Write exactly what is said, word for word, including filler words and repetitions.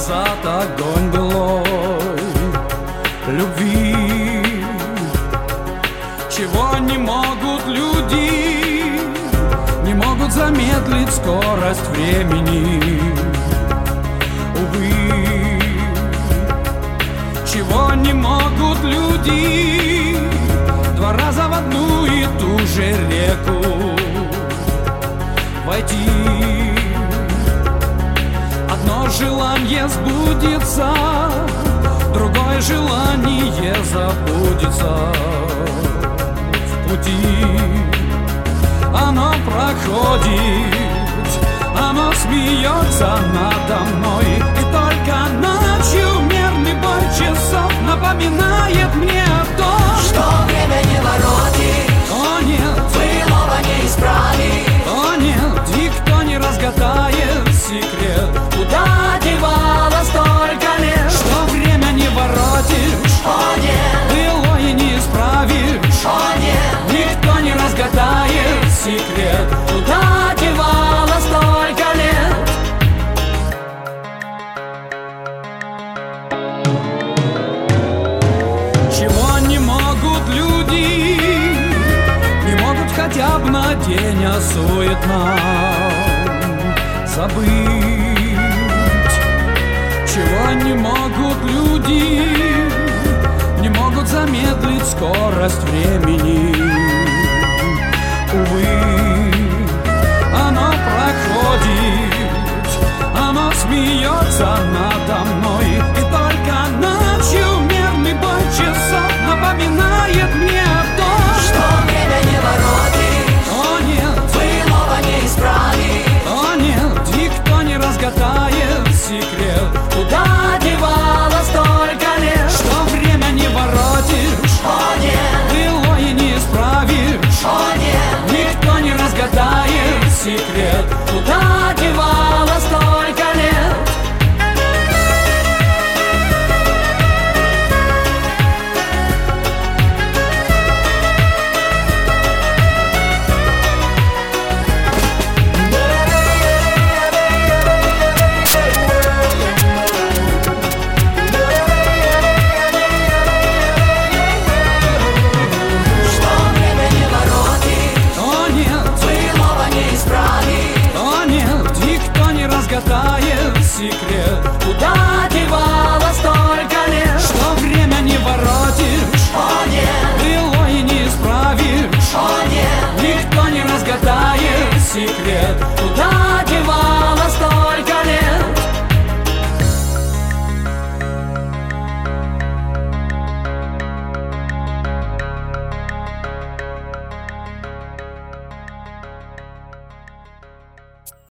назад огонь былой любви. Чего не могут люди, не могут замедлить скорость времени. Увы, чего не могут люди, два раза в одну и ту же реку войти. Одно желание сбудется, другое желание забудется в пути. Оно проходит, оно смеется надо мной, и только ночью мерный бой часов напоминает мне о том, что время не воротит, о нет, былого не исправить, о нет, никто не разгадает секрет, куда девалось столько лет, что время не воротишь, о нет, былое не исправишь, о нет, никто не разгадает секрет, куда девалось столько лет. Чего не могут люди, не могут хотя бы на день, а суетно забыть. Чего не могут люди, не могут замедлить скорость времени. Увы, оно проходит, оно смеется надо мной, и только ночью мерный бой часов напоминает мне о том, что время не воротит, о нет, былого не исправить, о нет, никто не разгадает секрет, куда девалось столько лет, что время не воротишь, о нет, былое не исправишь, о нет, никто не разгадает секрет, куда девалось столько лет. разгадает секрет, куда девалось столько лет, что время не воротишь, о нет, былое не исправишь, о нет, никто не разгадает секрет, куда девалось